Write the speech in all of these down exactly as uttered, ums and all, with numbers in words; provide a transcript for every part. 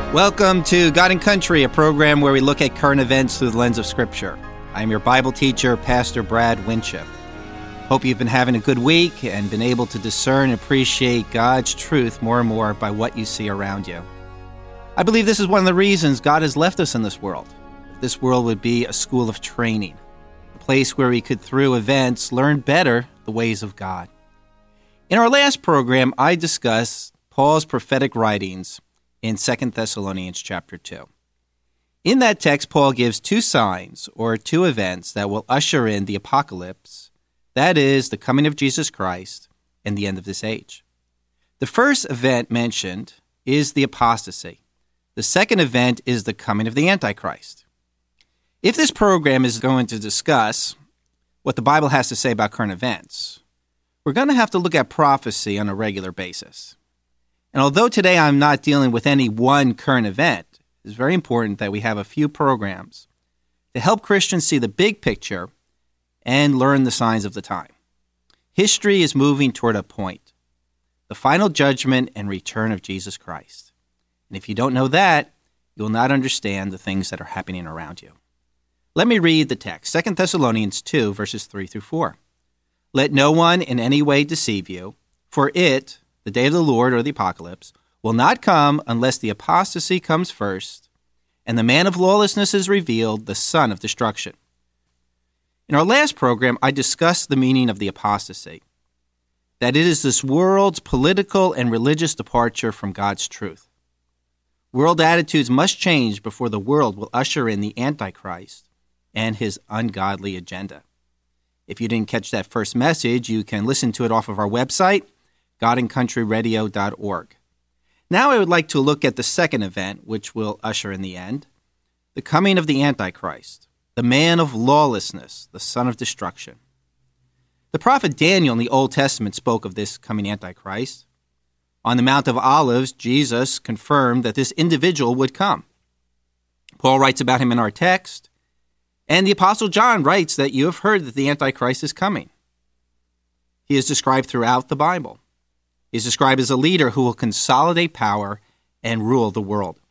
Welcome to God and Country, a program where we look at current events through the lens of Scripture. I'm your Bible teacher, Pastor Brad Winship. Hope you've been having a good week and been able to discern and appreciate God's truth more and more by what you see around you. I believe this is one of the reasons God has left us in this world. This world would be a school of training, a place where we could, through events, learn better the ways of God. In our last program, I discussed Paul's prophetic writings in Second Thessalonians chapter two. In that text, Paul gives two signs or two events that will usher in the apocalypse, that is, the coming of Jesus Christ and the end of this age. The first event mentioned is the apostasy. The second event is the coming of the Antichrist. If this program is going to discuss what the Bible has to say about current events, we're going to have to look at prophecy on a regular basis. And although today I'm not dealing with any one current event, it's very important that we have a few programs to help Christians see the big picture and learn the signs of the time. History is moving toward a point, the final judgment and return of Jesus Christ. And if you don't know that, you'll not understand the things that are happening around you. Let me read the text, Second Thessalonians two, verses three through four. Let no one in any way deceive you, for it, the day of the Lord, or the apocalypse, will not come unless the apostasy comes first, and the man of lawlessness is revealed, the son of destruction. In our last program, I discussed the meaning of the apostasy, that it is this world's political and religious departure from God's truth. World attitudes must change before the world will usher in the Antichrist and his ungodly agenda. If you didn't catch that first message, you can listen to it off of our website, god and country radio dot org. Now I would like to look at the second event, which will usher in the end, the coming of the Antichrist, the man of lawlessness, the son of destruction. The prophet Daniel in the Old Testament spoke of this coming Antichrist. On the Mount of Olives, Jesus confirmed that this individual would come. Paul writes about him in our text, and the Apostle John writes that you have heard that the Antichrist is coming. He is described throughout the Bible. He is described as a leader who will consolidate power and rule the world.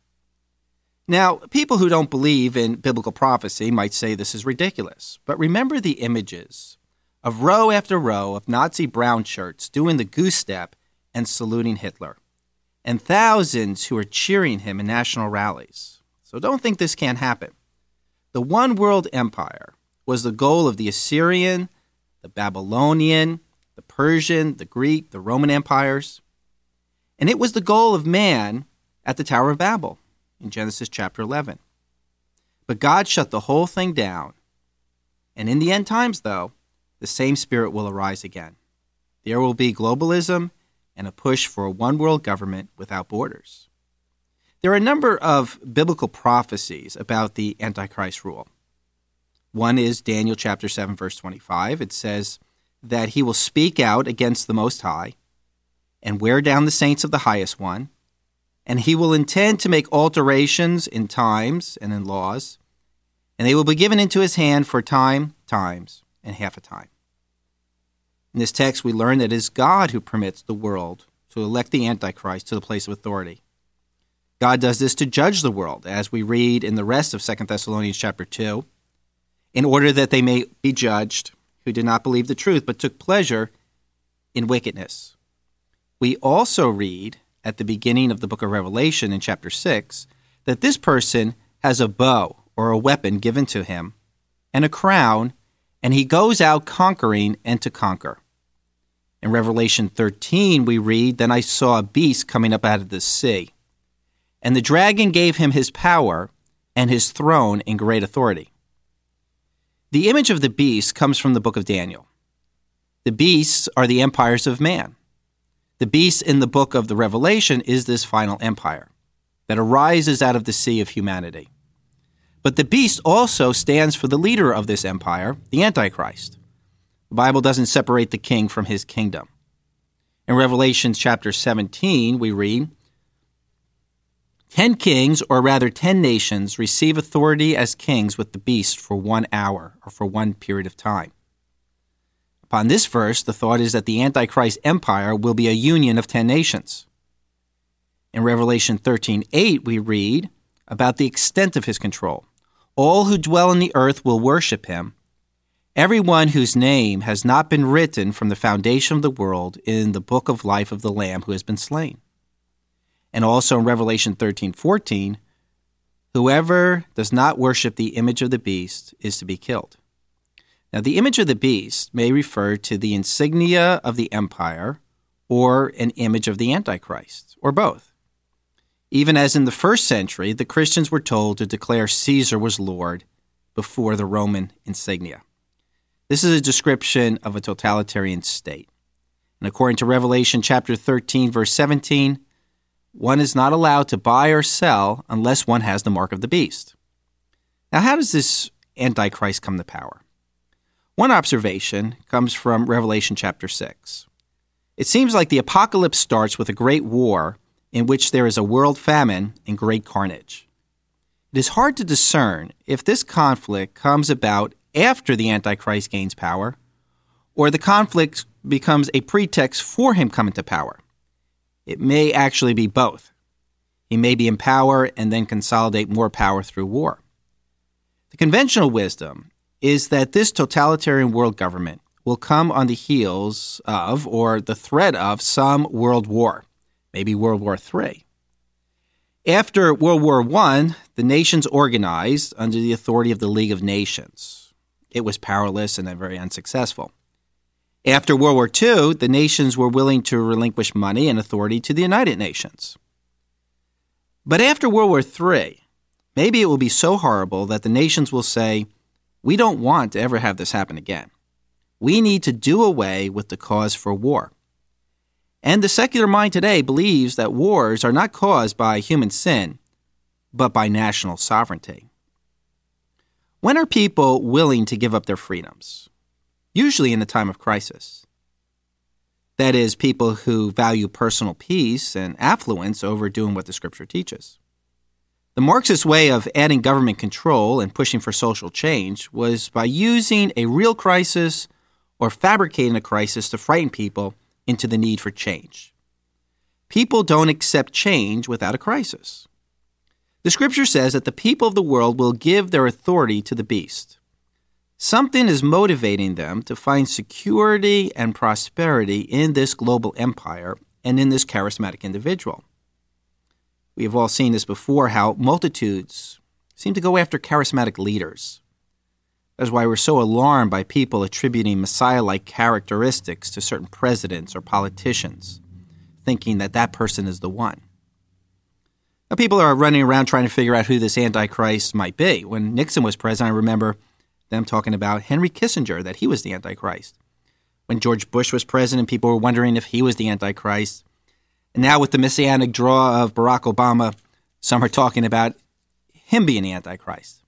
Now, people who don't believe in biblical prophecy might say this is ridiculous, but remember the images of row after row of Nazi brown shirts doing the goose step and saluting Hitler, and thousands who are cheering him in national rallies. So don't think this can't happen. The one world empire was the goal of the Assyrian, the Babylonian, the Persian, the Greek, the Roman empires. And it was the goal of man at the Tower of Babel in Genesis chapter eleven. But God shut the whole thing down. And in the end times, though, the same spirit will arise again. There will be globalism and a push for a one-world government without borders. There are a number of biblical prophecies about the Antichrist rule. One is Daniel chapter seven, verse twenty-five. It says that he will speak out against the Most High and wear down the saints of the Highest One, and he will intend to make alterations in times and in laws, and they will be given into his hand for time, times, and half a time. In this text, we learn that it is God who permits the world to elect the Antichrist to the place of authority. God does this to judge the world, as we read in the rest of Second Thessalonians chapter two, in order that they may be judged who did not believe the truth, but took pleasure in wickedness. We also read at the beginning of the book of Revelation in chapter six that this person has a bow or a weapon given to him and a crown, and he goes out conquering and to conquer. In Revelation thirteen, we read, Then I saw a beast coming up out of the sea, and the dragon gave him his power and his throne and great authority. The image of the beast comes from the book of Daniel. The beasts are the empires of man. The beast in the book of the Revelation is this final empire that arises out of the sea of humanity. But the beast also stands for the leader of this empire, the Antichrist. The Bible doesn't separate the king from his kingdom. In Revelation chapter seventeen, we read, Ten kings, or rather ten nations, receive authority as kings with the beast for one hour, or for one period of time. Upon this verse, the thought is that the Antichrist empire will be a union of ten nations. In Revelation thirteen eight, we read about the extent of his control. All who dwell on the earth will worship him, everyone whose name has not been written from the foundation of the world in the book of life of the Lamb who has been slain. And also in Revelation thirteen fourteen, whoever does not worship the image of the beast is to be killed. Now, the image of the beast may refer to the insignia of the empire or an image of the Antichrist, or both. Even as in the first century, the Christians were told to declare Caesar was Lord before the Roman insignia. This is a description of a totalitarian state. And according to Revelation chapter thirteen, verse seventeen, one is not allowed to buy or sell unless one has the mark of the beast. Now, how does this Antichrist come to power? One observation comes from Revelation chapter six. It seems like the apocalypse starts with a great war in which there is a world famine and great carnage. It is hard to discern if this conflict comes about after the Antichrist gains power, or the conflict becomes a pretext for him coming to power. It may actually be both. He may be in power and then consolidate more power through war. The conventional wisdom is that this totalitarian world government will come on the heels of, or the threat of, some world war, maybe World War Three. After World War One, the nations organized under the authority of the League of Nations. It was powerless and then very unsuccessful. After World War Two, the nations were willing to relinquish money and authority to the United Nations. But after World War Three, maybe it will be so horrible that the nations will say, we don't want to ever have this happen again. We need to do away with the cause for war. And the secular mind today believes that wars are not caused by human sin, but by national sovereignty. When are people willing to give up their freedoms? Usually in a time of crisis. That is, people who value personal peace and affluence over doing what the Scripture teaches. The Marxist way of adding government control and pushing for social change was by using a real crisis or fabricating a crisis to frighten people into the need for change. People don't accept change without a crisis. The Scripture says that the people of the world will give their authority to the beast. Something is motivating them to find security and prosperity in this global empire and in this charismatic individual. We have all seen this before, how multitudes seem to go after charismatic leaders. That's why we're so alarmed by people attributing Messiah-like characteristics to certain presidents or politicians, thinking that that person is the one. Now, people are running around trying to figure out who this Antichrist might be. When Nixon was president, I remember them talking about Henry Kissinger, that he was the Antichrist. When George Bush was president, people were wondering if he was the Antichrist. And now with the messianic draw of Barack Obama, some are talking about him being the Antichrist.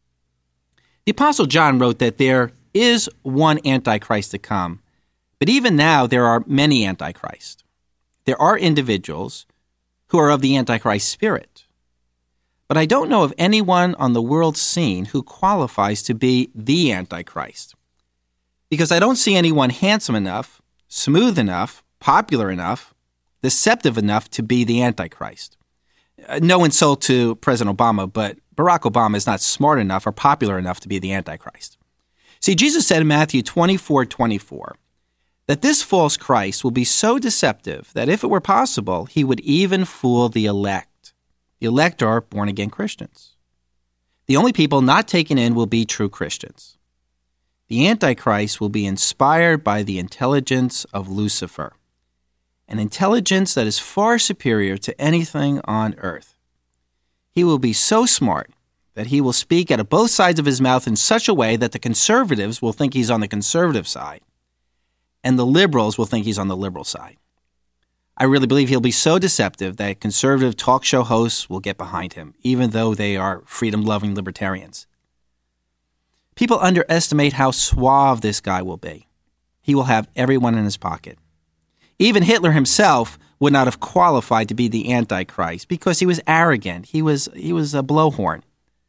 The Apostle John wrote that there is one Antichrist to come, but even now there are many Antichrists. There are individuals who are of the Antichrist spirit. But I don't know of anyone on the world scene who qualifies to be the Antichrist, because I don't see anyone handsome enough, smooth enough, popular enough, deceptive enough to be the Antichrist. Uh, no insult to President Obama, but Barack Obama is not smart enough or popular enough to be the Antichrist. See, Jesus said in Matthew twenty-four twenty-four that this false Christ will be so deceptive that if it were possible, he would even fool the elect. The elect are born-again Christians. The only people not taken in will be true Christians. The Antichrist will be inspired by the intelligence of Lucifer, an intelligence that is far superior to anything on earth. He will be so smart that he will speak out of both sides of his mouth in such a way that the conservatives will think he's on the conservative side, and the liberals will think he's on the liberal side. I really believe he'll be so deceptive that conservative talk show hosts will get behind him, even though they are freedom-loving libertarians. People underestimate how suave this guy will be. He will have everyone in his pocket. Even Hitler himself would not have qualified to be the Antichrist because he was arrogant. He was he was a blowhorn.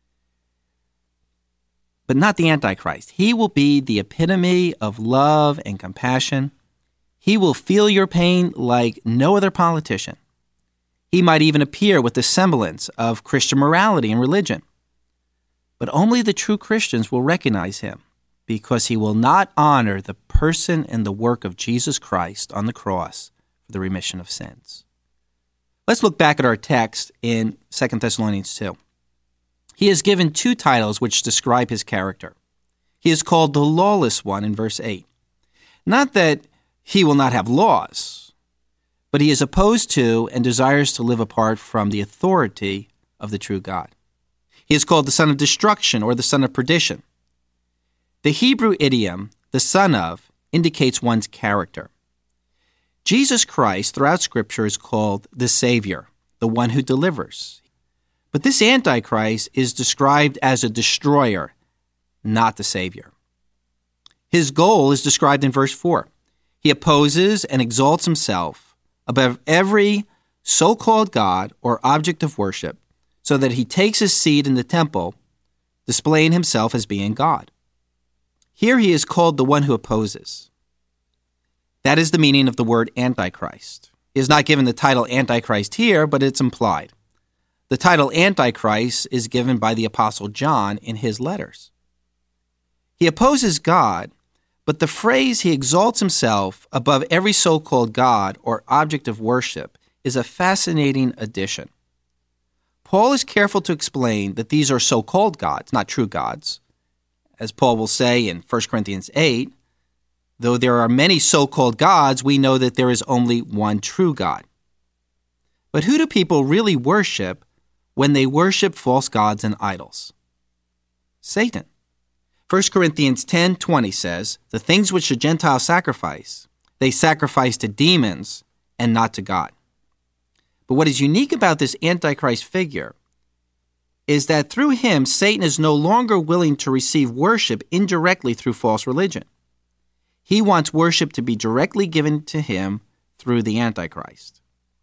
But not the Antichrist. He will be the epitome of love and compassion. He will feel your pain like no other politician. He might even appear with the semblance of Christian morality and religion. But only the true Christians will recognize him, because he will not honor the person and the work of Jesus Christ on the cross for the remission of sins. Let's look back at our text in Second Thessalonians two. He is given two titles which describe his character. He is called the lawless one in verse eight. Not that he will not have laws, but he is opposed to and desires to live apart from the authority of the true God. He is called the son of destruction or the son of perdition. The Hebrew idiom, the son of, indicates one's character. Jesus Christ, throughout Scripture, is called the Savior, the one who delivers. But this Antichrist is described as a destroyer, not the Savior. His goal is described in verse four. He opposes and exalts himself above every so-called God or object of worship, so that he takes his seat in the temple, displaying himself as being God. Here he is called the one who opposes. That is the meaning of the word Antichrist. He is not given the title Antichrist here, but it's implied. The title Antichrist is given by the Apostle John in his letters. He opposes God, but the phrase he exalts himself above every so-called God or object of worship is a fascinating addition. Paul is careful to explain that these are so-called gods, not true gods. As Paul will say in First Corinthians eight, though there are many so-called gods, we know that there is only one true God. But who do people really worship when they worship false gods and idols? Satan. First Corinthians ten twenty says, the things which the Gentiles sacrifice, they sacrifice to demons and not to God. But what is unique about this Antichrist figure is that through him, Satan is no longer willing to receive worship indirectly through false religion. He wants worship to be directly given to him through the Antichrist.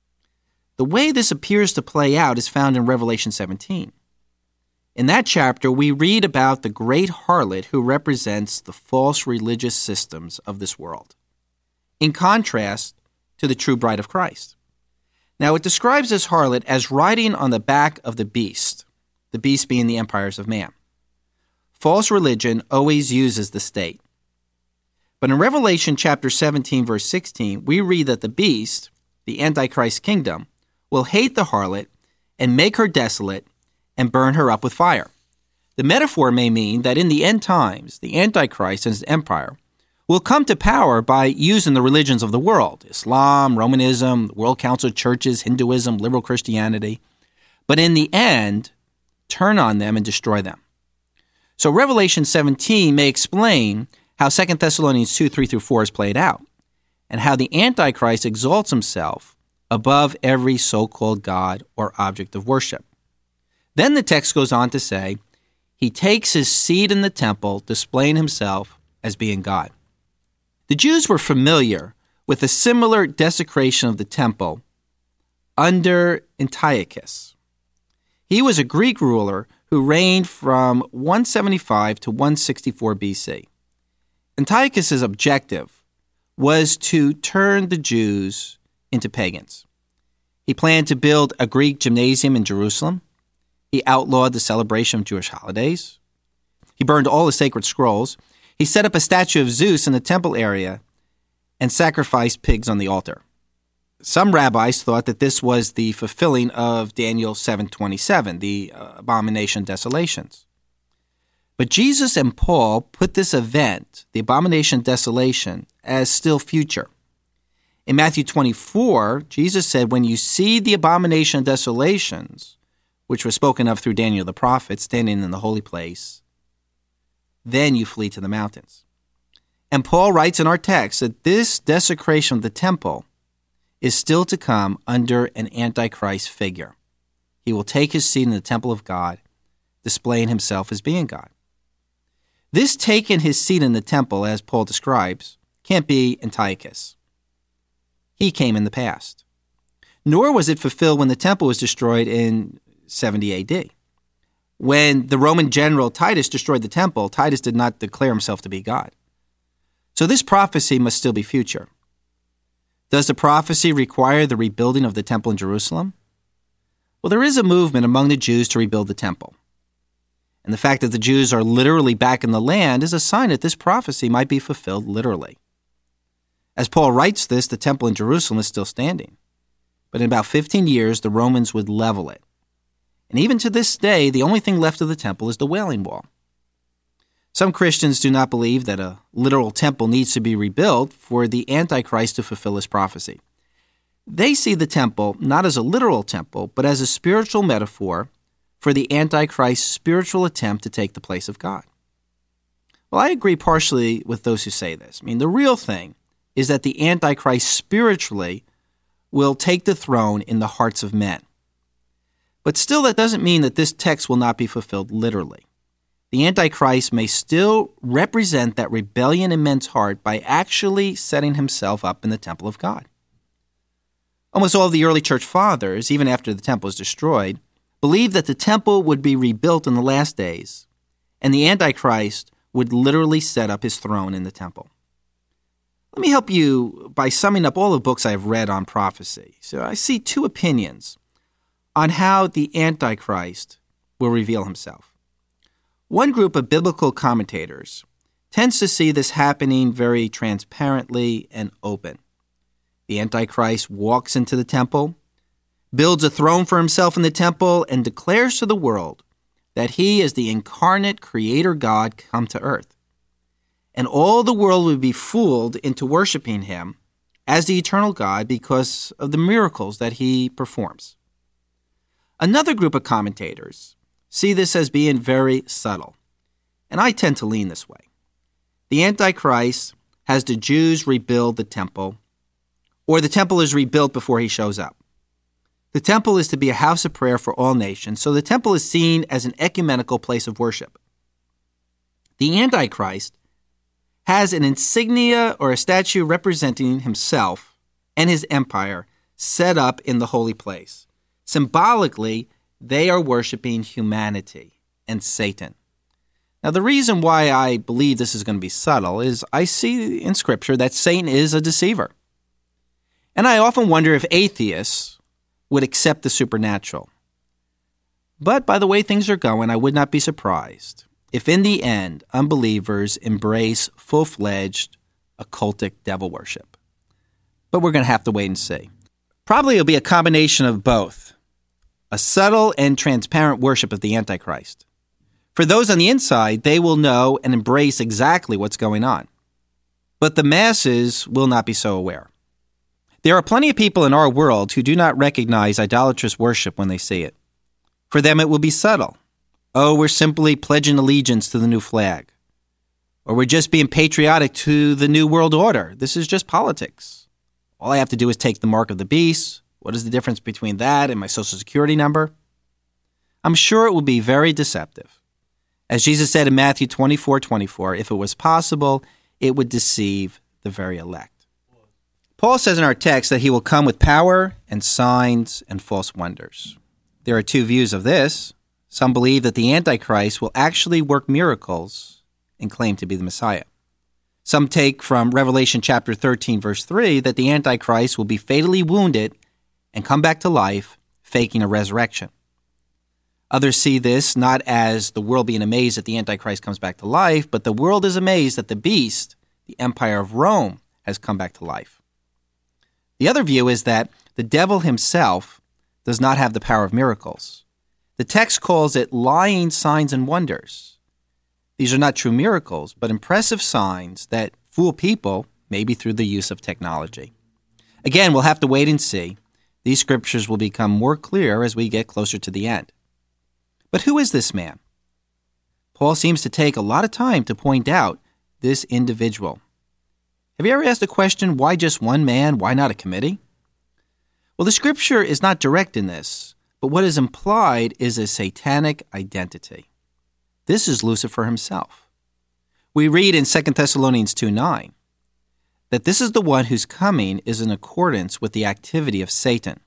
The way this appears to play out is found in Revelation seventeen. In that chapter, we read about the great harlot who represents the false religious systems of this world, in contrast to the true bride of Christ. Now, it describes this harlot as riding on the back of the beast, the beast being the empires of man. False religion always uses the state. But in Revelation chapter seventeen, verse sixteen, we read that the beast, the Antichrist kingdom, will hate the harlot and make her desolate and burn her up with fire. The metaphor may mean that in the end times, the Antichrist and his empire will come to power by using the religions of the world, Islam, Romanism, World Council of Churches, Hinduism, liberal Christianity, but in the end, turn on them and destroy them. So Revelation seventeen may explain how Second Thessalonians two, three through four is played out, and how the Antichrist exalts himself above every so-called God or object of worship. Then the text goes on to say, he takes his seat in the temple, displaying himself as being God. The Jews were familiar with a similar desecration of the temple under Antiochus. He was a Greek ruler who reigned from one seventy-five to one sixty-four B C. Antiochus' objective was to turn the Jews into pagans. He planned to build a Greek gymnasium in Jerusalem. He outlawed the celebration of Jewish holidays. He burned all the sacred scrolls. He set up a statue of Zeus in the temple area and sacrificed pigs on the altar. Some rabbis thought that this was the fulfilling of Daniel seven twenty-seven, the uh, abomination desolations. But Jesus and Paul put this event, the abomination desolation, as still future. In Matthew twenty-four, Jesus said, when you see the abomination desolations, which was spoken of through Daniel the prophet, standing in the holy place, then you flee to the mountains. And Paul writes in our text that this desecration of the temple is still to come under an Antichrist figure. He will take his seat in the temple of God, displaying himself as being God. This taking his seat in the temple, as Paul describes, can't be Antiochus. He came in the past. Nor was it fulfilled when the temple was destroyed in seventy A D. When the Roman general Titus destroyed the temple, Titus did not declare himself to be God. So this prophecy must still be future. Does the prophecy require the rebuilding of the temple in Jerusalem? Well, there is a movement among the Jews to rebuild the temple. And the fact that the Jews are literally back in the land is a sign that this prophecy might be fulfilled literally. As Paul writes this, the temple in Jerusalem is still standing. But in about fifteen years, the Romans would level it. And even to this day, the only thing left of the temple is the Wailing Wall. Some Christians do not believe that a literal temple needs to be rebuilt for the Antichrist to fulfill his prophecy. They see the temple not as a literal temple, but as a spiritual metaphor for the Antichrist's spiritual attempt to take the place of God. Well, I agree partially with those who say this. I mean, the real thing is that the Antichrist spiritually will take the throne in the hearts of men. But still, that doesn't mean that this text will not be fulfilled literally. The Antichrist may still represent that rebellion in men's heart by actually setting himself up in the temple of God. Almost all of the early church fathers, even after the temple was destroyed, believed that the temple would be rebuilt in the last days, and the Antichrist would literally set up his throne in the temple. Let me help you by summing up all the books I've read on prophecy. So I see two opinions on how the Antichrist will reveal himself. One group of biblical commentators tends to see this happening very transparently and open. The Antichrist walks into the temple, builds a throne for himself in the temple, and declares to the world that he is the incarnate creator God come to earth. And all the world would be fooled into worshiping him as the eternal God because of the miracles that he performs. Another group of commentators see this as being very subtle, and I tend to lean this way. The Antichrist has the Jews rebuild the temple, or the temple is rebuilt before he shows up. The temple is to be a house of prayer for all nations, so the temple is seen as an ecumenical place of worship. The Antichrist has an insignia or a statue representing himself and his empire set up in the holy place. Symbolically, they are worshiping humanity and Satan. Now, the reason why I believe this is going to be subtle is I see in Scripture that Satan is a deceiver. And I often wonder if atheists would accept the supernatural. But by the way things are going, I would not be surprised if in the end unbelievers embrace full-fledged occultic devil worship. But we're going to have to wait and see. Probably it'll be a combination of both, a subtle and transparent worship of the Antichrist. For those on the inside, they will know and embrace exactly what's going on. But the masses will not be so aware. There are plenty of people in our world who do not recognize idolatrous worship when they see it. For them, it will be subtle. Oh, we're simply pledging allegiance to the new flag. Or we're just being patriotic to the new world order. This is just politics. All I have to do is take the mark of the beast. What is the difference between that and my social security number? I'm sure it will be very deceptive. As Jesus said in Matthew twenty-four twenty-four, if it was possible, it would deceive the very elect. Paul says in our text that he will come with power and signs and false wonders. There are two views of this. Some believe that the Antichrist will actually work miracles and claim to be the Messiah. Some take from Revelation chapter thirteen, verse three, that the Antichrist will be fatally wounded and come back to life, faking a resurrection. Others see this not as the world being amazed that the Antichrist comes back to life, but the world is amazed that the beast, the empire of Rome, has come back to life. The other view is that the devil himself does not have the power of miracles. The text calls it lying signs and wonders. These are not true miracles, but impressive signs that fool people, maybe through the use of technology. Again, we'll have to wait and see. These scriptures will become more clear as we get closer to the end. But who is this man? Paul seems to take a lot of time to point out this individual. Have you ever asked the question, why just one man? Why not a committee? Well, the scripture is not direct in this, but what is implied is a satanic identity. This is Lucifer himself. We read in Second Thessalonians two nine that this is the one whose coming is in accordance with the activity of Satan.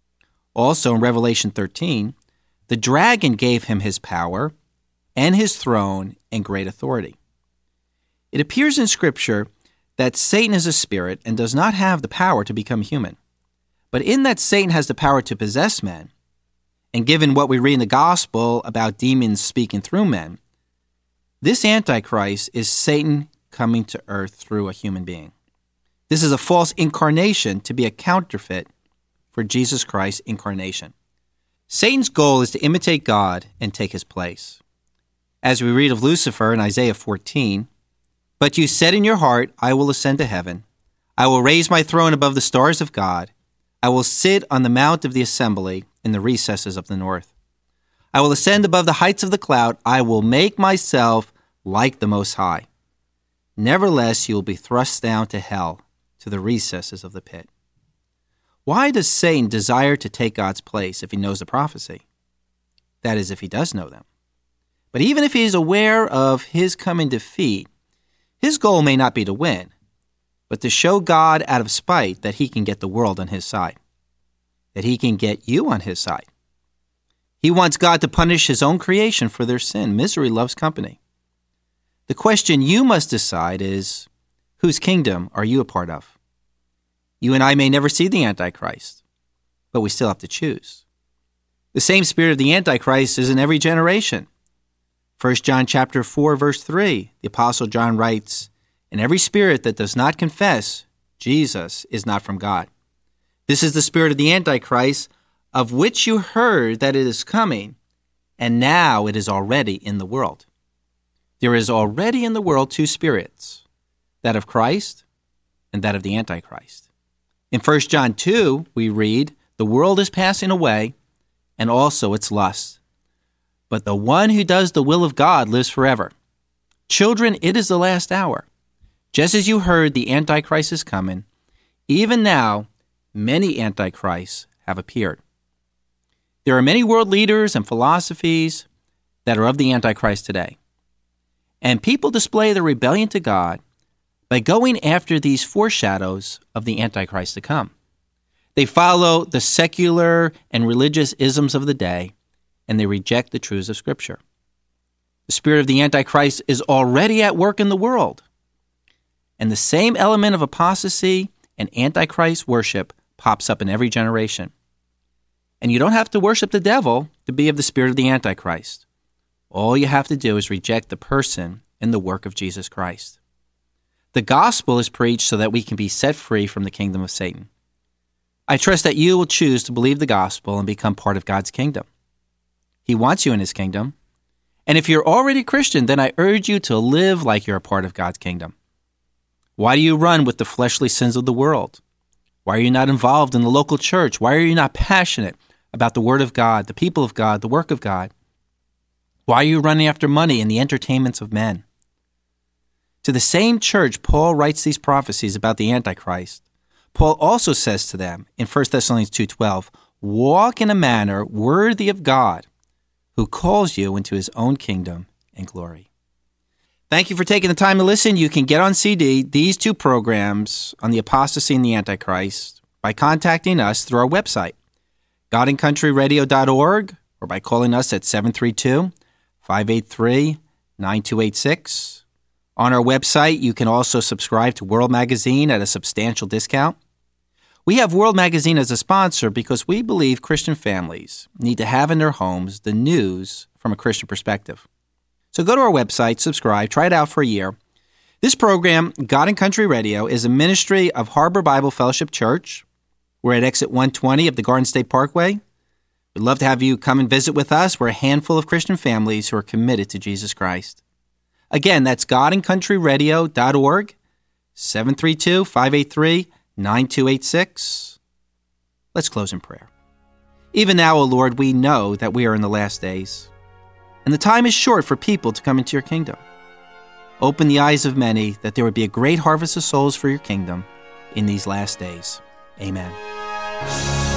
Also in Revelation thirteen, the dragon gave him his power and his throne and great authority. It appears in Scripture that Satan is a spirit and does not have the power to become human. But in that Satan has the power to possess men, And given what we read in the gospel about demons speaking through men, this Antichrist is Satan coming to earth through a human being. This is a false incarnation to be a counterfeit for Jesus Christ's incarnation. Satan's goal is to imitate God and take his place. As we read of Lucifer in Isaiah fourteen, "But you said in your heart, I will ascend to heaven. I will raise my throne above the stars of God. I will sit on the mount of the assembly in the recesses of the north. I will ascend above the heights of the cloud. I will make myself like the Most High. Nevertheless, you will be thrust down to hell, to the recesses of the pit." Why does Satan desire to take God's place if he knows the prophecy? That is, if he does know them. But even if he is aware of his coming defeat, his goal may not be to win, but to show God out of spite that he can get the world on his side, that he can get you on his side. He wants God to punish his own creation for their sin. Misery loves company. The question you must decide is, whose kingdom are you a part of? You and I may never see the Antichrist, but we still have to choose. The same spirit of the Antichrist is in every generation. First John chapter four, verse three, the Apostle John writes, "And every spirit that does not confess Jesus is not from God. This is the spirit of the Antichrist, of which you heard that it is coming, and now it is already in the world." There is already in the world two spirits, that of Christ and that of the Antichrist. In First John two, we read, "The world is passing away, and also its lusts. But the one who does the will of God lives forever. Children, it is the last hour. Just as you heard the Antichrist is coming, even now many Antichrists have appeared." There are many world leaders and philosophies that are of the Antichrist today. And people display their rebellion to God by going after these foreshadows of the Antichrist to come. They follow the secular and religious isms of the day, and they reject the truths of Scripture. The spirit of the Antichrist is already at work in the world, and the same element of apostasy and Antichrist worship pops up in every generation. And you don't have to worship the devil to be of the spirit of the Antichrist. All you have to do is reject the person and the work of Jesus Christ. The gospel is preached so that we can be set free from the kingdom of Satan. I trust that you will choose to believe the gospel and become part of God's kingdom. He wants you in his kingdom. And if you're already a Christian, then I urge you to live like you're a part of God's kingdom. Why do you run with the fleshly sins of the world? Why are you not involved in the local church? Why are you not passionate about the word of God, the people of God, the work of God? Why are you running after money and the entertainments of men? To the same church, Paul writes these prophecies about the Antichrist. Paul also says to them in First Thessalonians two twelve, "Walk in a manner worthy of God, who calls you into his own kingdom and glory." Thank you for taking the time to listen. You can get on C D these two programs on the apostasy and the Antichrist by contacting us through our website, god and country radio dot org, or by calling us at seven three two, five eight three, nine two eight six. On our website, you can also subscribe to World Magazine at a substantial discount. We have World Magazine as a sponsor because we believe Christian families need to have in their homes the news from a Christian perspective. So go to our website, subscribe, try it out for a year. This program, God and Country Radio, is a ministry of Harbor Bible Fellowship Church. We're at exit one twenty of the Garden State Parkway. We'd love to have you come and visit with us. We're a handful of Christian families who are committed to Jesus Christ. Again, that's god and country radio dot org, seven three two, five eight three, nine two eight six. Let's close in prayer. Even now, O Lord, we know that we are in the last days, and the time is short for people to come into your kingdom. Open the eyes of many that there would be a great harvest of souls for your kingdom in these last days. Amen.